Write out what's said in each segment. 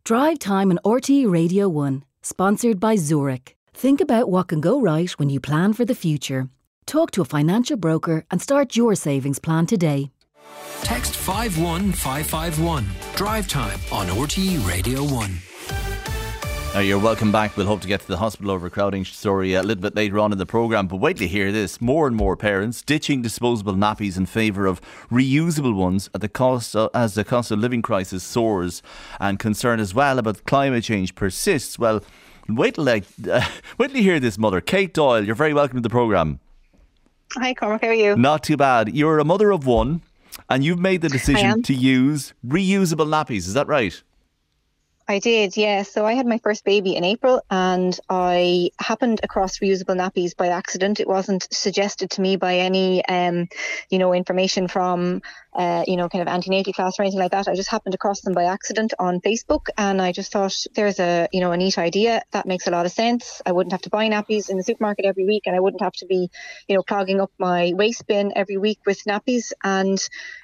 Drive Time on RTE Radio 1, sponsored by Zurich. Think about what can go right when you plan for the future. Talk to a financial broker and start your savings plan today. Text 51551. Drive Time on RTE Radio 1. Now you're welcome back. We'll hope to get to the hospital overcrowding story a little bit later on in the programme. But wait till you hear this. More and more parents ditching disposable nappies in favour of reusable ones as the cost of living crisis soars, and concern as well about climate change persists. Well, wait till you hear this, mother. Kate Doyle, you're very welcome to the programme. Hi Cormac, how are you? Not too bad. You're a mother of one and you've made the decision to use reusable nappies. Is that right? I did, yeah. So I had my first baby in April and I happened across reusable nappies by accident. It wasn't suggested to me by any, information from, kind of antenatal class or anything like that. I just happened across them by accident on Facebook and I just thought there's a neat idea. That makes a lot of sense. I wouldn't have to buy nappies in the supermarket every week and I wouldn't have to be, clogging up my waste bin every week with nappies. And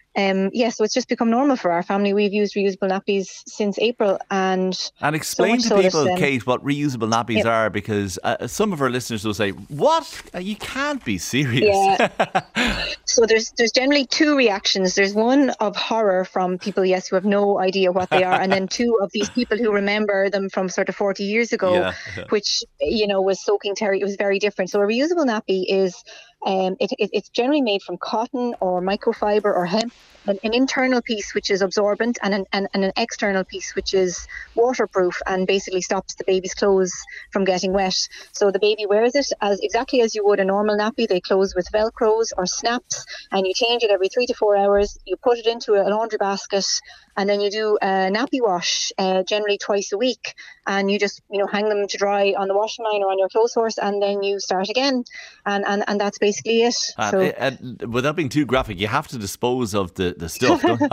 so it's just become normal for our family. We've used reusable nappies since April. And explain to people, Kate, what reusable nappies are, because some of our listeners will say, what? You can't be serious. Yeah. So there's generally two reactions. There's one of horror from people, who have no idea what they are. And then two of these people who remember them from sort of 40 years ago, which, was soaking terry. It was very different. So a reusable nappy is it's generally made from cotton or microfiber or hemp, an internal piece which is absorbent and an external piece which is waterproof and basically stops the baby's clothes from getting wet. So the baby wears it exactly as you would a normal nappy. They close with velcros or snaps and you change it every 3 to 4 hours. You put it into a laundry basket and then you do a nappy wash generally twice a week and you just hang them to dry on the washing line or on your clothes horse and then you start again and that's basically it. Without being too graphic, you have to dispose of the stuff, don't you?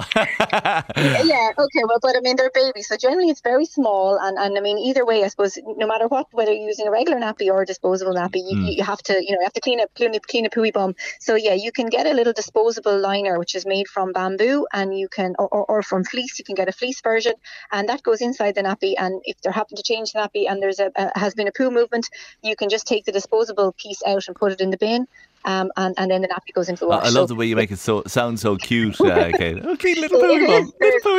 Yeah, okay, well, but I mean they're babies, so generally it's very small and I mean either way I suppose no matter what, whether you're using a regular nappy or a disposable nappy, you have to clean a pooey bum. So yeah, you can get a little disposable liner which is made from bamboo and you can or from fleece. You can get a fleece version and that goes inside the nappy, and if there happen to change the nappy and there's has been a poo movement, you can just take the disposable piece out and put it in the bin. And then the nappy goes into the wash. I love the way you make it sound so cute, Kate. Oh, cute little pooey bum. Little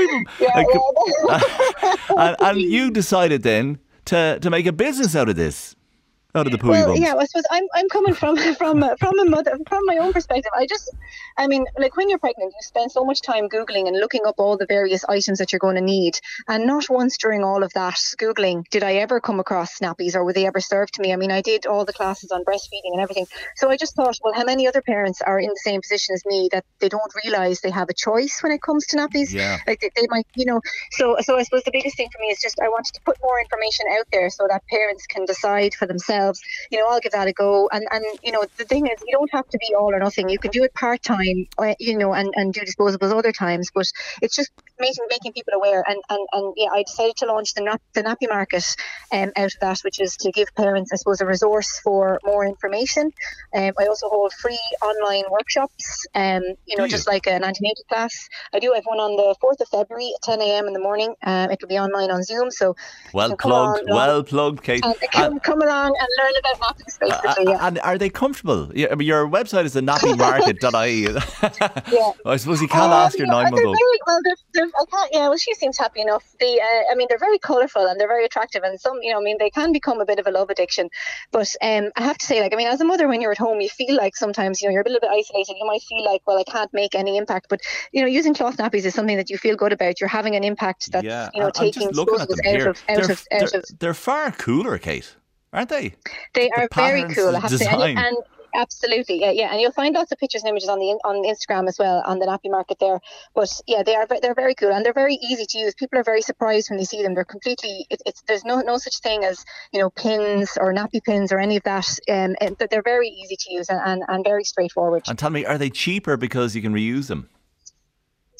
pooey bum. And you decided then to make a business out of this. Out of the pooey bums. Yeah, I suppose I'm coming from a mother, from my own perspective. Like when you're pregnant, you spend so much time Googling and looking up all the various items that you're going to need. And not once during all of that Googling did I ever come across nappies or were they ever served to me. I mean, I did all the classes on breastfeeding and everything. So I just thought, well, how many other parents are in the same position as me that they don't realise they have a choice when it comes to nappies? Yeah. Like they might, So I suppose the biggest thing for me is just I wanted to put more information out there so that parents can decide for themselves. I'll give that a go. And the thing is, you don't have to be all or nothing. You can do it part-time, and do disposables other times. But it's just making people aware. And I decided to launch the nappy market out of that, which is to give parents, I suppose, a resource for more information. I also hold free online workshops, just like an antenatal class. I have one on the 4th of February at 10 a.m. in the morning. It will be online on Zoom. So well plugged, Kate. Come along and learn about nappies, basically. And are they comfortable? Yeah, I mean, your website is the nappymarket.ie. Yeah. I suppose you can't ask your 9-month-old. She seems happy enough. They're very colourful and they're very attractive, and some, they can become a bit of a love addiction. But I have to say, as a mother, when you're at home, you feel like sometimes, you're a little bit isolated. You might feel like, well, I can't make any impact. But, using cloth nappies is something that you feel good about. You're having an impact that's, taking disposables out of. They're far cooler, Kate, aren't they? They are very cool, I have to say. And absolutely, yeah. And you'll find lots of pictures and images on Instagram as well, on the nappy market there. But yeah, they're very cool and they're very easy to use. People are very surprised when they see them. They're completely, there's no such thing as, pins or nappy pins or any of that. They're very easy to use and very straightforward. And tell me, are they cheaper because you can reuse them?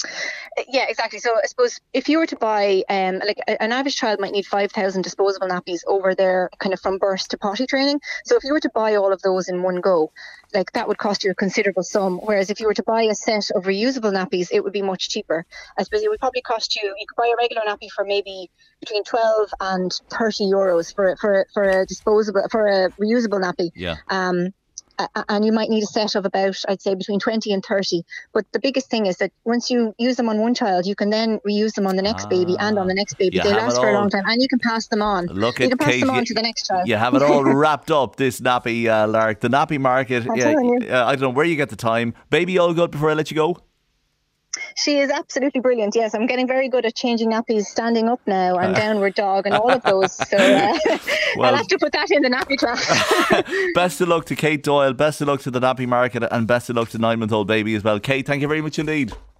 Yeah, exactly. So I suppose if you were to buy, like an average child might need 5,000 disposable nappies over their kind of from birth to potty training. So if you were to buy all of those in one go, like that would cost you a considerable sum. Whereas if you were to buy a set of reusable nappies, it would be much cheaper. I suppose it would probably cost you could buy a regular nappy for maybe between 12 and 30 euros for a reusable nappy. Yeah. And you might need a set of about, I'd say, between 20 and 30. But the biggest thing is that once you use them on one child, you can then reuse them on the next baby and on the next baby. They last for a long time, and you can pass them on. You can pass them on to the next child. You have it all wrapped up, this nappy, Lark. The nappy market, I don't know where you get the time. Baby all good before I let you go? She is absolutely brilliant. Yes, I'm getting very good at changing nappies, standing up now and downward dog and all of those. So I'll have to put that in the nappy class. Best of luck to Kate Doyle, best of luck to the nappy market, and best of luck to 9-month-old baby as well. Kate, thank you very much indeed.